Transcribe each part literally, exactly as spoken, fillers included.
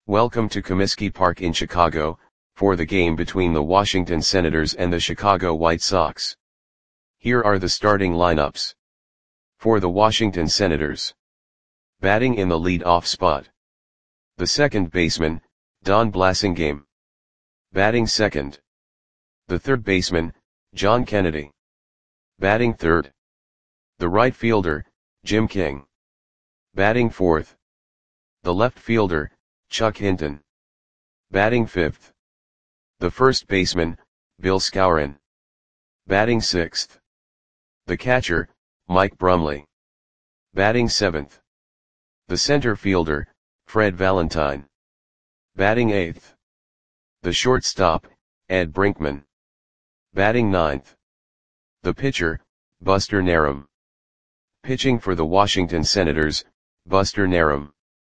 Welcome to Comiskey Park in Chicago, for the game between the Washington Senators and the Chicago White Sox. Here are the starting lineups. For the Washington Senators. Batting in the lead-off spot. The second baseman, Don Blasingame. Batting second. The third baseman, John Kennedy. Batting third. The right fielder, Jim King. Batting fourth. The left fielder, Chuck Hinton. Batting fifth. The first baseman, Bill Skowron. Batting sixth. The catcher, Mike Brumley. Batting seventh. The center fielder, Fred Valentine. Batting eighth. The shortstop, Ed Brinkman. Batting ninth. The pitcher, Buster Narum. Pitching for the Washington Senators, Buster Narum.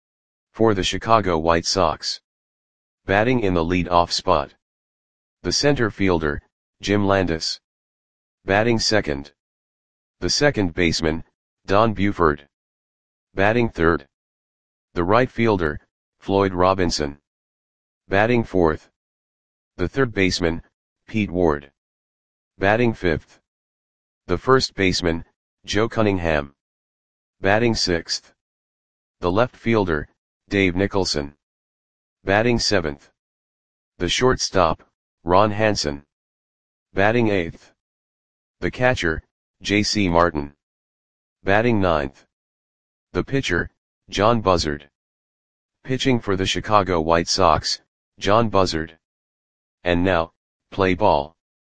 For the Chicago White Sox. Batting in the lead-off spot. The center fielder, Jim Landis. Batting second. The second baseman, Don Buford. Batting third. The right fielder, Floyd Robinson. Batting fourth. The third baseman, Pete Ward. Batting fifth. The first baseman, Joe Cunningham. Batting sixth. The left fielder, Dave Nicholson. Batting seventh. The shortstop, Ron Hansen. Batting eighth. The catcher, J C Martin. Batting ninth. The pitcher, John Buzzard. Pitching for the Chicago White Sox, John Buzzard. And now, play ball.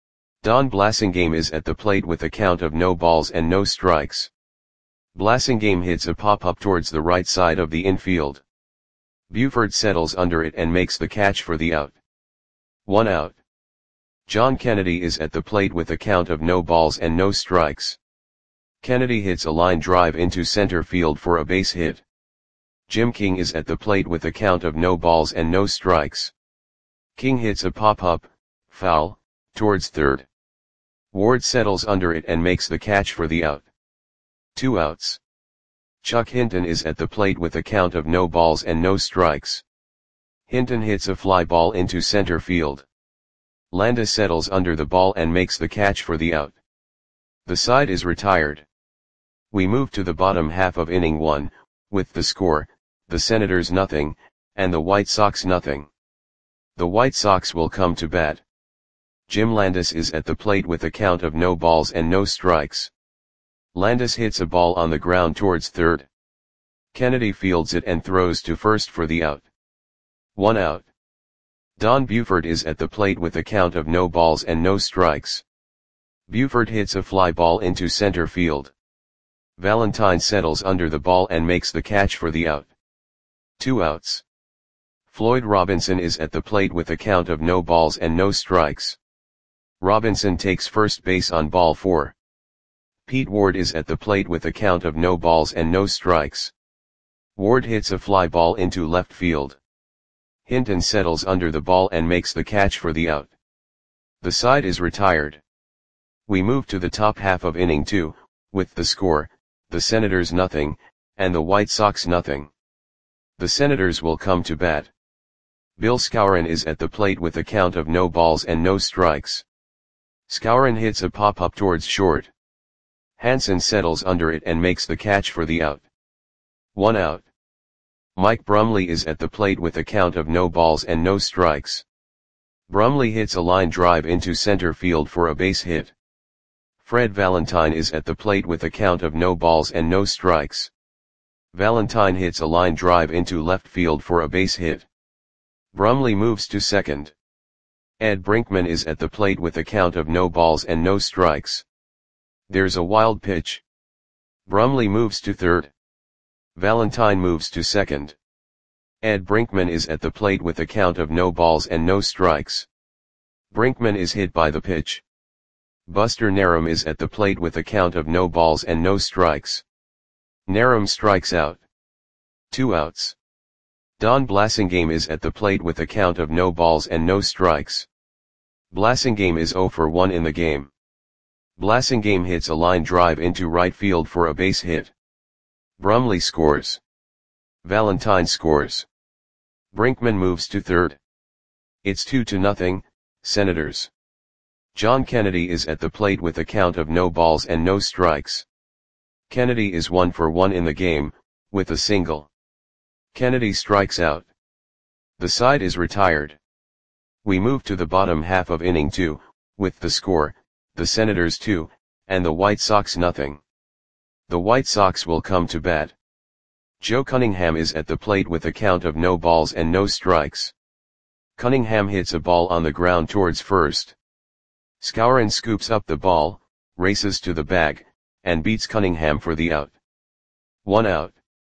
Don Blasingame is at the plate with a count of no balls and no strikes. Blasingame hits a pop-up towards the right side of the infield. Buford settles under it and makes the catch for the out. One out. John Kennedy is at the plate with a count of no balls and no strikes. Kennedy hits a line drive into center field for a base hit. Jim King is at the plate with a count of no balls and no strikes. King hits a pop-up, foul, towards third. Ward settles under it and makes the catch for the out. Two outs. Chuck Hinton is at the plate with a count of no balls and no strikes. Hinton hits a fly ball into center field. Landis settles under the ball and makes the catch for the out. The side is retired. We move to the bottom half of inning one, with the score, the Senators nothing, and the White Sox nothing. The White Sox will come to bat. Jim Landis is at the plate with a count of no balls and no strikes. Landis hits a ball on the ground towards third. Kennedy fields it and throws to first for the out. One out. Don Buford is at the plate with a count of no balls and no strikes. Buford hits a fly ball into center field. Valentine settles under the ball and makes the catch for the out. Two outs. Floyd Robinson is at the plate with a count of no balls and no strikes. Robinson takes first base on ball four. Pete Ward is at the plate with a count of no balls and no strikes. Ward hits a fly ball into left field. Hinton settles under the ball and makes the catch for the out. The side is retired. We move to the top half of inning two, with the score, the Senators nothing, and the White Sox nothing. The Senators will come to bat. Bill Skowron is at the plate with a count of no balls and no strikes. Skowron hits a pop-up towards short. Hansen settles under it and makes the catch for the out. One out. Mike Brumley is at the plate with a count of no balls and no strikes. Brumley hits a line drive into center field for a base hit. Fred Valentine is at the plate with a count of no balls and no strikes. Valentine hits a line drive into left field for a base hit. Brumley moves to second. Ed Brinkman is at the plate with a count of no balls and no strikes. There's a wild pitch. Brumley moves to third. Valentine moves to second. Ed Brinkman is at the plate with a count of no balls and no strikes. Brinkman is hit by the pitch. Buster Narum is at the plate with a count of no balls and no strikes. Narum strikes out. Two outs. Don Blasingame is at the plate with a count of no balls and no strikes. Blasingame is zero for one in the game. Blasingame hits a line drive into right field for a base hit. Brumley scores. Valentine scores. Brinkman moves to third. It's two to nothing, Senators. John Kennedy is at the plate with a count of no balls and no strikes. Kennedy is one for one in the game, with a single. Kennedy strikes out. The side is retired. We move to the bottom half of inning two, with the score, the Senators two, and the White Sox nothing. The White Sox will come to bat. Joe Cunningham is at the plate with a count of no balls and no strikes. Cunningham hits a ball on the ground towards first. Skowron scoops up the ball, races to the bag, and beats Cunningham for the out. One out.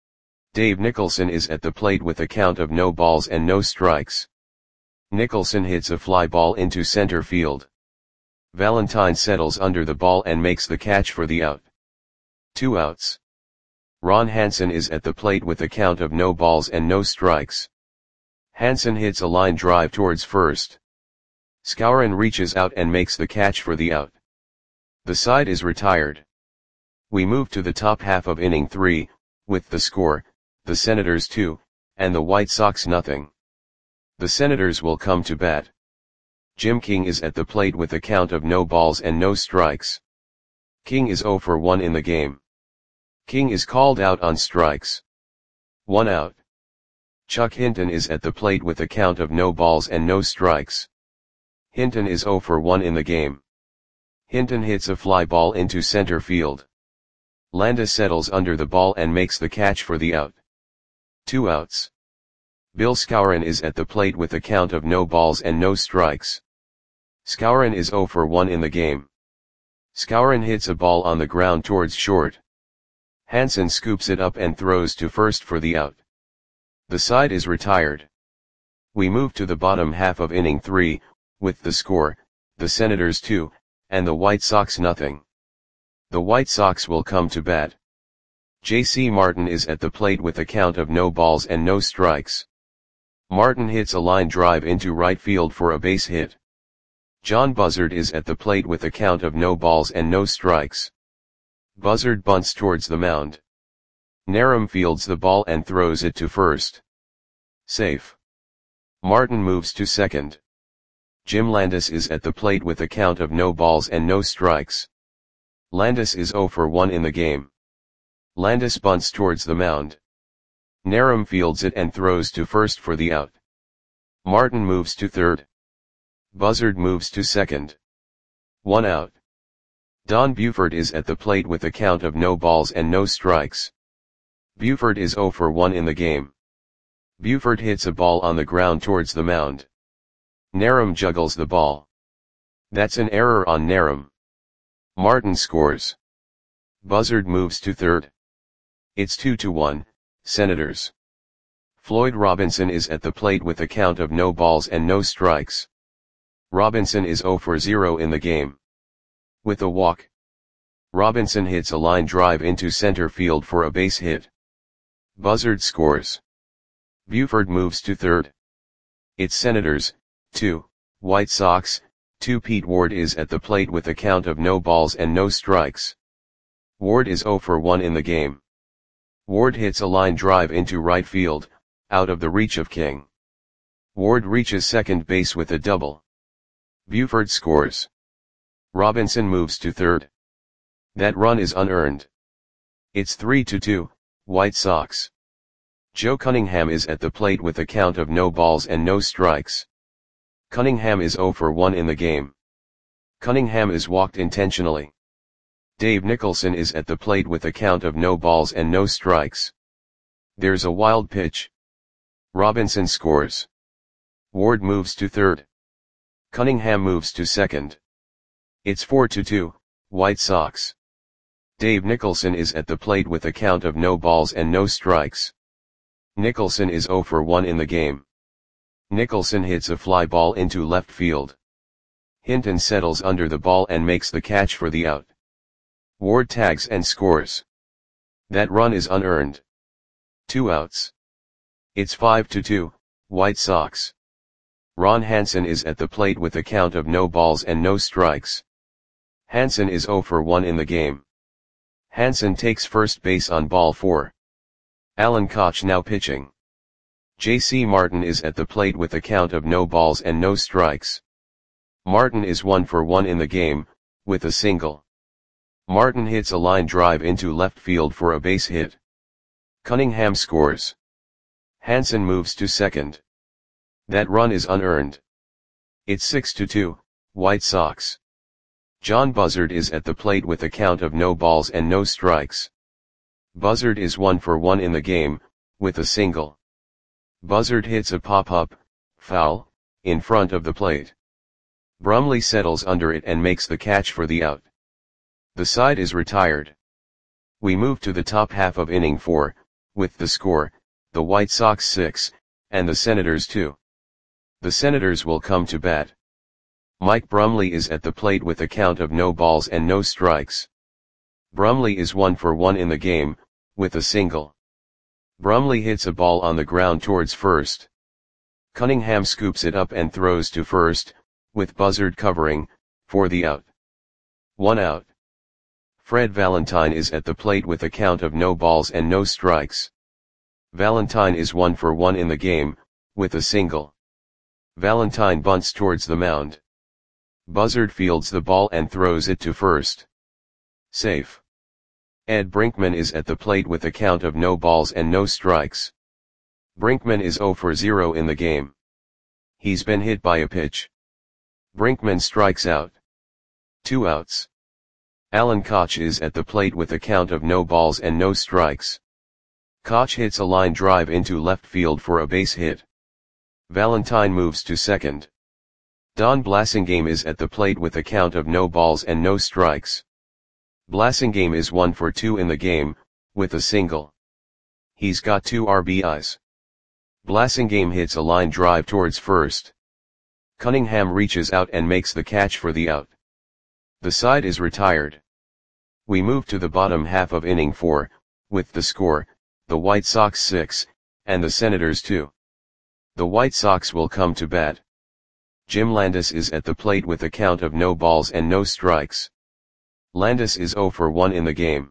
Dave Nicholson is at the plate with a count of no balls and no strikes. Nicholson hits a fly ball into center field. Valentine settles under the ball and makes the catch for the out. Two outs. Ron Hansen is at the plate with a count of no balls and no strikes. Hansen hits a line drive towards first. Skowron reaches out and makes the catch for the out. The side is retired. We move to the top half of inning three, with the score, the Senators two, and the White Sox nothing. The Senators will come to bat. Jim King is at the plate with a count of no balls and no strikes. King is zero for one in the game. King is called out on strikes. One out. Chuck Hinton is at the plate with a count of no balls and no strikes. Hinton is zero for one in the game. Hinton hits a fly ball into center field. Landis settles under the ball and makes the catch for the out. Two outs. Bill Skowron is at the plate with a count of no balls and no strikes. Skowron is zero for one in the game. Skowron hits a ball on the ground towards short. Hansen scoops it up and throws to first for the out. The side is retired. We move to the bottom half of inning three, with the score, the Senators two, and the White Sox nothing. The White Sox will come to bat. J C Martin is at the plate with a count of no balls and no strikes. Martin hits a line drive into right field for a base hit. John Buzzard is at the plate with a count of no balls and no strikes. Buzzard bunts towards the mound. Narum fields the ball and throws it to first. Safe. Martin moves to second. Jim Landis is at the plate with a count of no balls and no strikes. Landis is zero for one in the game. Landis bunts towards the mound. Narum fields it and throws to first for the out. Martin moves to third. Buzzard moves to second. One out. Don Buford is at the plate with a count of no balls and no strikes. Buford is zero for one in the game. Buford hits a ball on the ground towards the mound. Narum juggles the ball. That's an error on Narum. Martin scores. Buzzard moves to third. It's two to one, Senators. Floyd Robinson is at the plate with a count of no balls and no strikes. Robinson is zero for zero in the game. With a walk. Robinson hits a line drive into center field for a base hit. Buzzard scores. Buford moves to third. It's Senators, two, White Sox, two. Pete Ward is at the plate with a count of no balls and no strikes. Ward is zero for one in the game. Ward hits a line drive into right field, out of the reach of King. Ward reaches second base with a double. Buford scores. Robinson moves to third. That run is unearned. It's three to two, White Sox. Joe Cunningham is at the plate with a count of no balls and no strikes. Cunningham is zero for one in the game. Cunningham is walked intentionally. Dave Nicholson is at the plate with a count of no balls and no strikes. There's a wild pitch. Robinson scores. Ward moves to third. Cunningham moves to second. It's four to two, White Sox. Dave Nicholson is at the plate with a count of no balls and no strikes. Nicholson is zero for one in the game. Nicholson hits a fly ball into left field. Hinton settles under the ball and makes the catch for the out. Ward tags and scores. That run is unearned. Two outs. It's five to two, White Sox. Ron Hansen is at the plate with a count of no balls and no strikes. Hansen is zero for one in the game. Hansen takes first base on ball four. Alan Koch now pitching. J C Martin is at the plate with a count of no balls and no strikes. Martin is one for one in the game, with a single. Martin hits a line drive into left field for a base hit. Cunningham scores. Hansen moves to second. That run is unearned. It's six to two, White Sox. John Buzzard is at the plate with a count of no balls and no strikes. Buzzard is one for one in the game, with a single. Buzzard hits a pop-up, foul, in front of the plate. Brumley settles under it and makes the catch for the out. The side is retired. We move to the top half of inning four, with the score, the White Sox six, and the Senators two. The Senators will come to bat. Mike Brumley is at the plate with a count of no balls and no strikes. Brumley is one for one in the game, with a single. Brumley hits a ball on the ground towards first. Cunningham scoops it up and throws to first, with Buzzard covering, for the out. One out. Fred Valentine is at the plate with a count of no balls and no strikes. Valentine is one for one in the game, with a single. Valentine bunts towards the mound. Buzzard fields the ball and throws it to first. Safe. Ed Brinkman is at the plate with a count of no balls and no strikes. Brinkman is zero for zero in the game. He's been hit by a pitch. Brinkman strikes out. Two outs. Alan Koch is at the plate with a count of no balls and no strikes. Koch hits a line drive into left field for a base hit. Valentine moves to second. Don Blasingame is at the plate with a count of no balls and no strikes. Blasingame is one for two in the game, with a single. He's got two R B Is. Blasingame hits a line drive towards first. Cunningham reaches out and makes the catch for the out. The side is retired. We move to the bottom half of inning four, with the score, the White Sox six, and the Senators two. The White Sox will come to bat. Jim Landis is at the plate with a count of no balls and no strikes. Landis is zero for one in the game.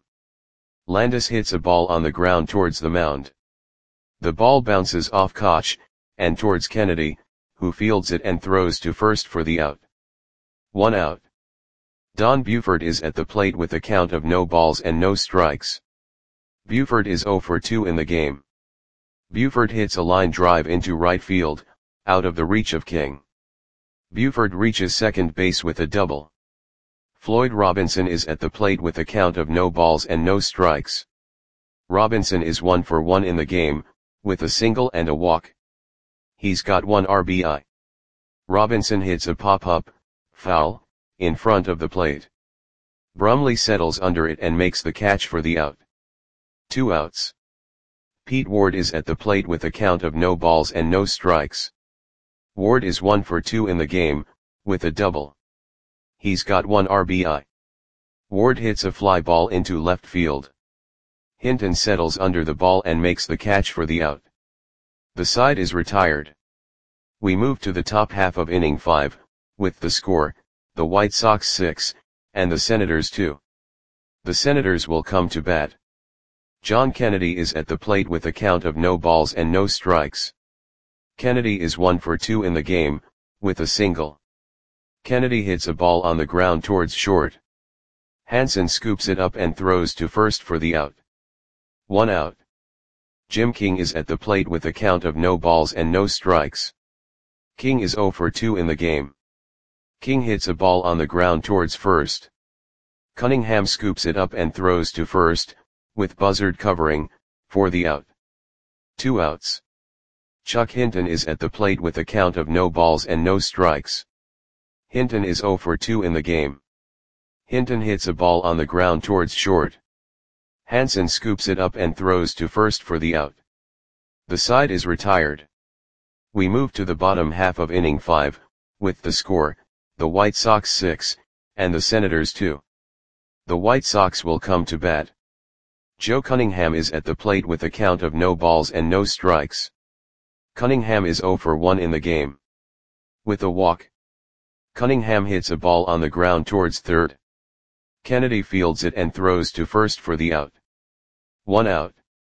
Landis hits a ball on the ground towards the mound. The ball bounces off Koch, and towards Kennedy, who fields it and throws to first for the out. One out. Don Buford is at the plate with a count of no balls and no strikes. Buford is zero for two in the game. Buford hits a line drive into right field, out of the reach of King. Buford reaches second base with a double. Floyd Robinson is at the plate with a count of no balls and no strikes. Robinson is one for one in the game, with a single and a walk. He's got one R B I. Robinson hits a pop-up, foul, in front of the plate. Brumley settles under it and makes the catch for the out. Two outs. Pete Ward is at the plate with a count of no balls and no strikes. Ward is one for two in the game, with a double. He's got one R B I. Ward hits a fly ball into left field. Hinton settles under the ball and makes the catch for the out. The side is retired. We move to the top half of inning five, with the score, the White Sox six, and the Senators two. The Senators will come to bat. John Kennedy is at the plate with a count of no balls and no strikes. Kennedy is one for two in the game, with a single. Kennedy hits a ball on the ground towards short. Hansen scoops it up and throws to first for the out. One out. Jim King is at the plate with a count of no balls and no strikes. King is zero for two in the game. King hits a ball on the ground towards first. Cunningham scoops it up and throws to first, with Buzzard covering, for the out. Two outs. Chuck Hinton is at the plate with a count of no balls and no strikes. Hinton is zero for two in the game. Hinton hits a ball on the ground towards short. Hansen scoops it up and throws to first for the out. The side is retired. We move to the bottom half of inning five, with the score, the White Sox six, and the Senators two. The White Sox will come to bat. Joe Cunningham is at the plate with a count of no balls and no strikes. Cunningham is zero for one in the game. With a walk. Cunningham hits a ball on the ground towards third. Kennedy fields it and throws to first for the out. One out.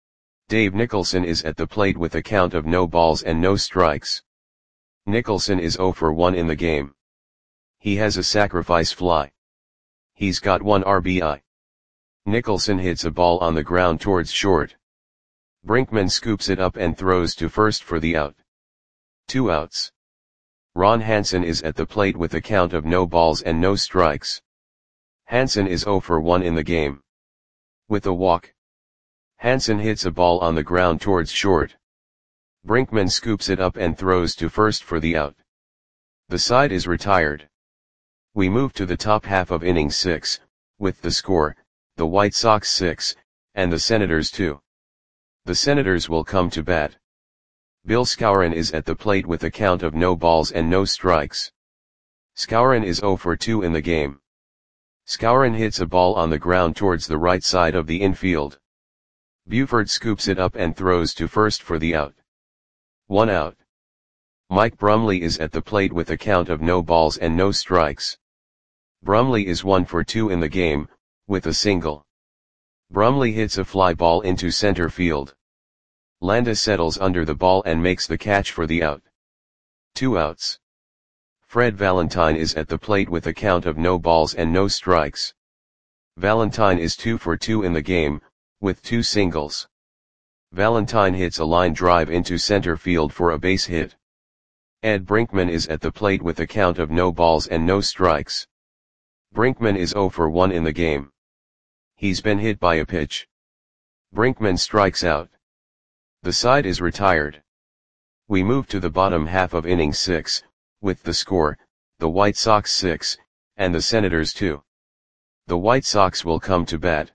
Dave Nicholson is at the plate with a count of no balls and no strikes. Nicholson is zero for one in the game. He has a sacrifice fly. He's got one R B I. Nicholson hits a ball on the ground towards short. Brinkman scoops it up and throws to first for the out. Two outs. Ron Hansen is at the plate with a count of no balls and no strikes. Hansen is zero for one in the game. With a walk. Hansen hits a ball on the ground towards short. Brinkman scoops it up and throws to first for the out. The side is retired. We move to the top half of inning six, with the score, the White Sox six, and the Senators two. The Senators will come to bat. Bill Skowron is at the plate with a count of no balls and no strikes. Skowron is zero for two in the game. Skowron hits a ball on the ground towards the right side of the infield. Buford scoops it up and throws to first for the out. One out. Mike Brumley is at the plate with a count of no balls and no strikes. Brumley is one for two in the game, with a single. Brumley hits a fly ball into center field. Landis settles under the ball and makes the catch for the out. Two outs. Fred Valentine is at the plate with a count of no balls and no strikes. Valentine is two for two in the game, with two singles. Valentine hits a line drive into center field for a base hit. Ed Brinkman is at the plate with a count of no balls and no strikes. Brinkman is zero for one in the game. He's been hit by a pitch. Brinkman strikes out. The side is retired. We move to the bottom half of inning six, with the score, the White Sox six, and the Senators two. The White Sox will come to bat.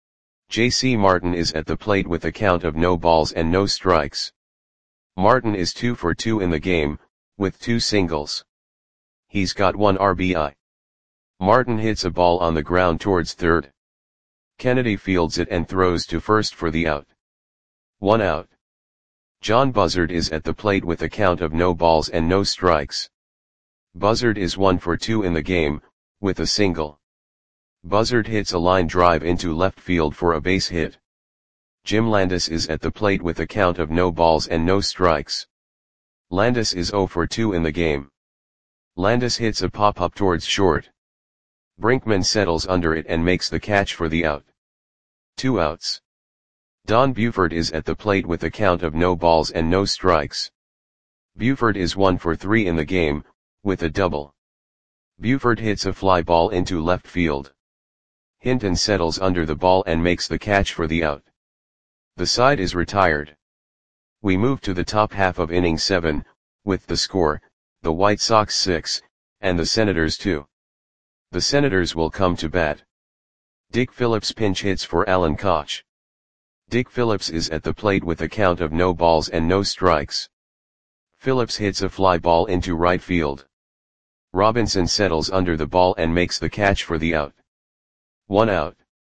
J C Martin is at the plate with a count of no balls and no strikes. Martin is two for two in the game, with two singles. He's got one R B I. Martin hits a ball on the ground towards third. Kennedy fields it and throws to first for the out. One out. John Buzzard is at the plate with a count of no balls and no strikes. Buzzard is one for two in the game, with a single. Buzzard hits a line drive into left field for a base hit. Jim Landis is at the plate with a count of no balls and no strikes. Landis is zero for two in the game. Landis hits a pop-up towards short. Brinkman settles under it and makes the catch for the out. Two outs. Don Buford is at the plate with a count of no balls and no strikes. Buford is one for three in the game, with a double. Buford hits a fly ball into left field. Hinton settles under the ball and makes the catch for the out. The side is retired. We move to the top half of inning seven, with the score, the White Sox six, and the Senators two. The Senators will come to bat. Dick Phillips pinch hits for Alan Koch. Dick Phillips is at the plate with a count of no balls and no strikes. Phillips hits a fly ball into right field. Robinson settles under the ball and makes the catch for the out. One out.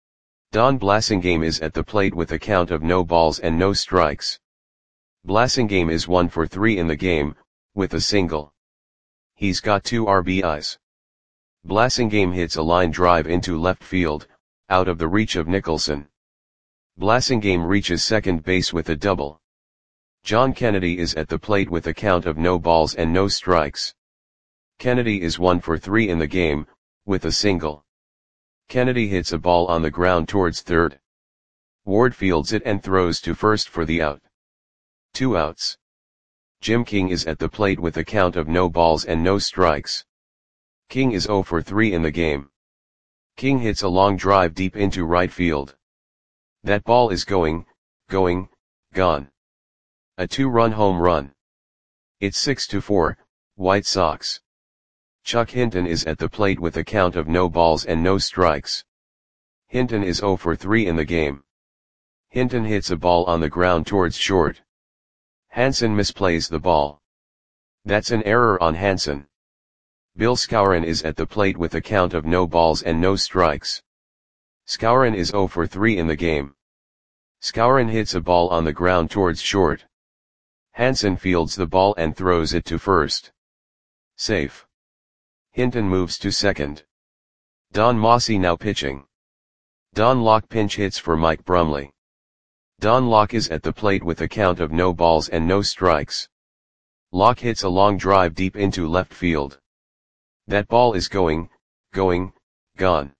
Don Blasingame is at the plate with a count of no balls and no strikes. Blasingame is one for three in the game, with a single. He's got two R B Is. Blasingame hits a line drive into left field, out of the reach of Nicholson. Blasingame reaches second base with a double. John Kennedy is at the plate with a count of no balls and no strikes. Kennedy is one for three in the game, with a single. Kennedy hits a ball on the ground towards third. Ward fields it and throws to first for the out. Two outs. Jim King is at the plate with a count of no balls and no strikes. King is zero for three in the game. King hits a long drive deep into right field. That ball is going, going, gone. A two-run home run. It's six to four, White Sox. Chuck Hinton is at the plate with a count of no balls and no strikes. Hinton is zero for three in the game. Hinton hits a ball on the ground towards short. Hansen misplays the ball. That's an error on Hansen. Bill Skowron is at the plate with a count of no balls and no strikes. Skowron is zero for three in the game. Skowron hits a ball on the ground towards short. Hansen fields the ball and throws it to first. Safe. Hinton moves to second. Don Mossy now pitching. Don Locke pinch hits for Mike Brumley. Don Locke is at the plate with a count of no balls and no strikes. Locke hits a long drive deep into left field. That ball is going, going, gone.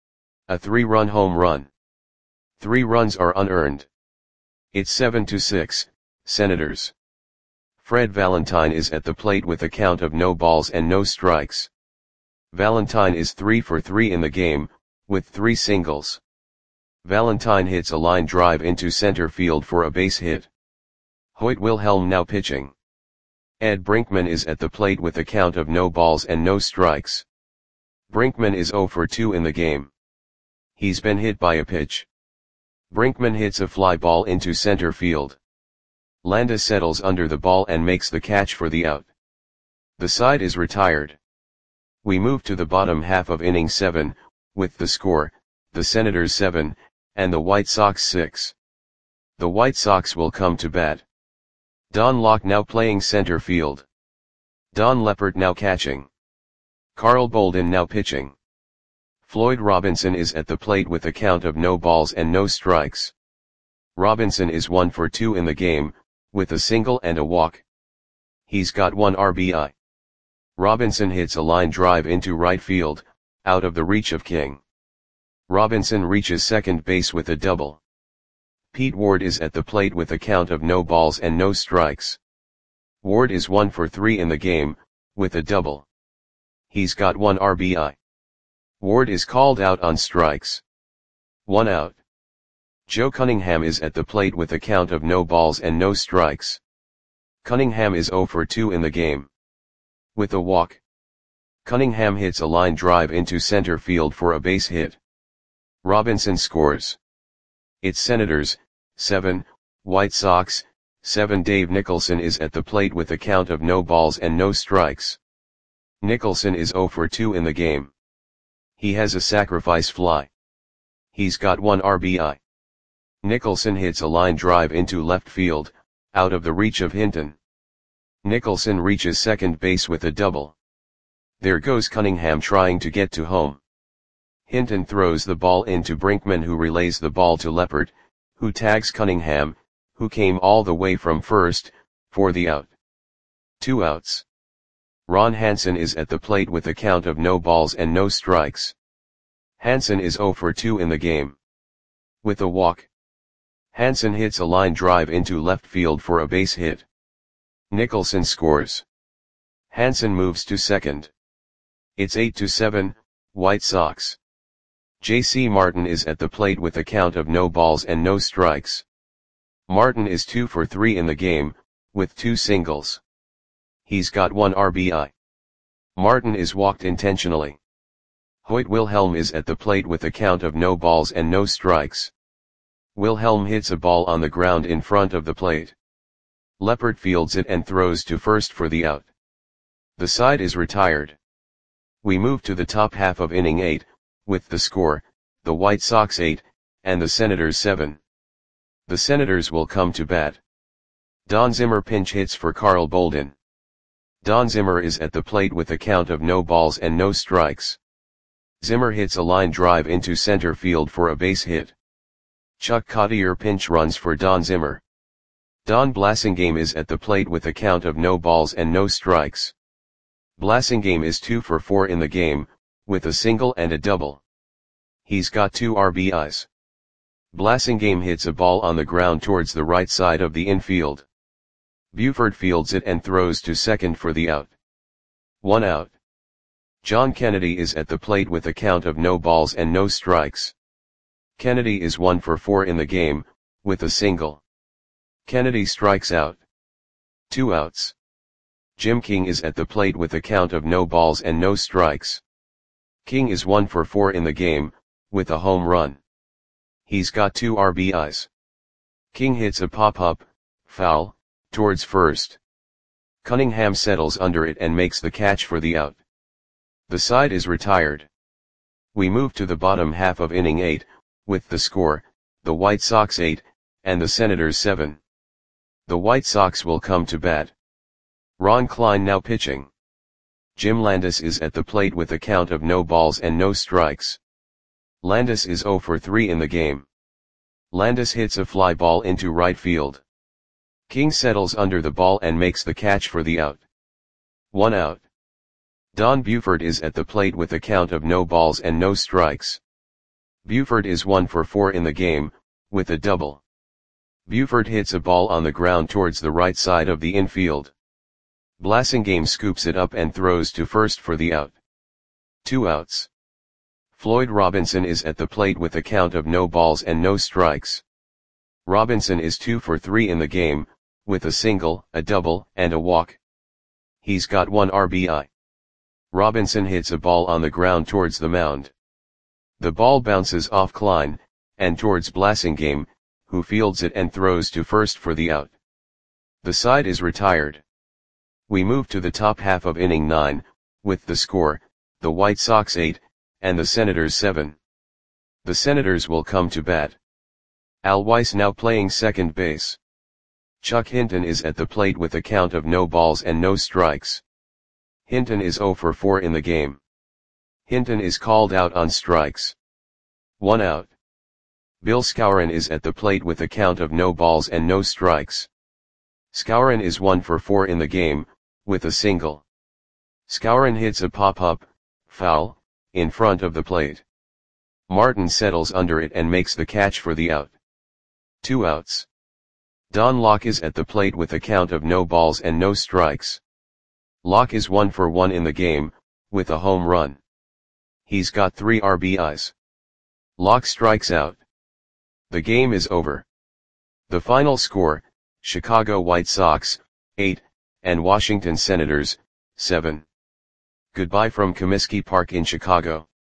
A three-run home run. Three runs are unearned. It's seven to six, Senators. Fred Valentine is at the plate with a count of no balls and no strikes. Valentine is three for three in the game, with three singles. Valentine hits a line drive into center field for a base hit. Hoyt Wilhelm now pitching. Ed Brinkman is at the plate with a count of no balls and no strikes. Brinkman is zero for two in the game. He's been hit by a pitch. Brinkman hits a fly ball into center field. Landis settles under the ball and makes the catch for the out. The side is retired. We move to the bottom half of inning seven, with the score, the Senators seven, and the White Sox six. The White Sox will come to bat. Don Locke now playing center field. Don Leppert now catching. Carl Bolden now pitching. Floyd Robinson is at the plate with a count of no balls and no strikes. Robinson is one for two in the game, with a single and a walk. He's got one R B I. Robinson hits a line drive into right field, out of the reach of King. Robinson reaches second base with a double. Pete Ward is at the plate with a count of no balls and no strikes. Ward is one for three in the game, with a double. He's got one R B I. Ward is called out on strikes. One out. Joe Cunningham is at the plate with a count of no balls and no strikes. Cunningham is zero for two in the game. With a walk. Cunningham hits a line drive into center field for a base hit. Robinson scores. It's Senators, seven, White Sox, seven. Dave Nicholson is at the plate with a count of no balls and no strikes. Nicholson is zero for two in the game. He has a sacrifice fly. He's got one R B I. Nicholson hits a line drive into left field, out of the reach of Hinton. Nicholson reaches second base with a double. There goes Cunningham trying to get to home. Hinton throws the ball into Brinkman, who relays the ball to Leppert, who tags Cunningham, who came all the way from first, for the out. Two outs. Ron Hansen is at the plate with a count of no balls and no strikes. Hansen is zero for two in the game. With a walk. Hansen hits a line drive into left field for a base hit. Nicholson scores. Hansen moves to second. It's eight to seven, White Sox. J C Martin is at the plate with a count of no balls and no strikes. Martin is two for three in the game, with two singles. He's got one R B I. Martin is walked intentionally. Hoyt Wilhelm is at the plate with a count of no balls and no strikes. Wilhelm hits a ball on the ground in front of the plate. Leppert fields it and throws to first for the out. The side is retired. We move to the top half of inning eight, with the score, the White Sox eight, and the Senators seven. The Senators will come to bat. Don Zimmer pinch hits for Carl Bolden. Don Zimmer is at the plate with a count of no balls and no strikes. Zimmer hits a line drive into center field for a base hit. Chuck Cottier pinch runs for Don Zimmer. Don Blasingame is at the plate with a count of no balls and no strikes. Blasingame is two for four in the game, with a single and a double. He's got two R B Is. Blasingame hits a ball on the ground towards the right side of the infield. Buford fields it and throws to second for the out. One out. John Kennedy is at the plate with a count of no balls and no strikes. Kennedy is one for four in the game, with a single. Kennedy strikes out. Two outs. Jim King is at the plate with a count of no balls and no strikes. King is one for four in the game, with a home run. He's got two R B Is. King hits a pop-up, foul, towards first. Cunningham settles under it and makes the catch for the out. The side is retired. We move to the bottom half of inning eight, with the score, the White Sox eight, and the Senators seven. The White Sox will come to bat. Ron Klein now pitching. Jim Landis is at the plate with a count of no balls and no strikes. Landis is zero for three in the game. Landis hits a fly ball into right field. King settles under the ball and makes the catch for the out. One out. Don Buford is at the plate with a count of no balls and no strikes. Buford is one for four in the game, with a double. Buford hits a ball on the ground towards the right side of the infield. Blasingame scoops it up and throws to first for the out. Two outs. Floyd Robinson is at the plate with a count of no balls and no strikes. Robinson is two for three in the game, with a single, a double, and a walk. He's got one R B I. Robinson hits a ball on the ground towards the mound. The ball bounces off Klein, and towards Blasingame, who fields it and throws to first for the out. The side is retired. We move to the top half of inning nine, with the score, the White Sox eight, and the Senators seven. The Senators will come to bat. Al Weiss now playing second base. Chuck Hinton is at the plate with a count of no balls and no strikes. Hinton is zero for four in the game. Hinton is called out on strikes. One out. Bill Skowron is at the plate with a count of no balls and no strikes. Skowron is one for four in the game, with a single. Skowron hits a pop-up, foul, in front of the plate. Martin settles under it and makes the catch for the out. Two outs. Don Locke is at the plate with a count of no balls and no strikes. Locke is one for one in the game, with a home run. He's got three R B Is. Locke strikes out. The game is over. The final score, Chicago White Sox, eight, and Washington Senators, seven. Goodbye from Comiskey Park in Chicago.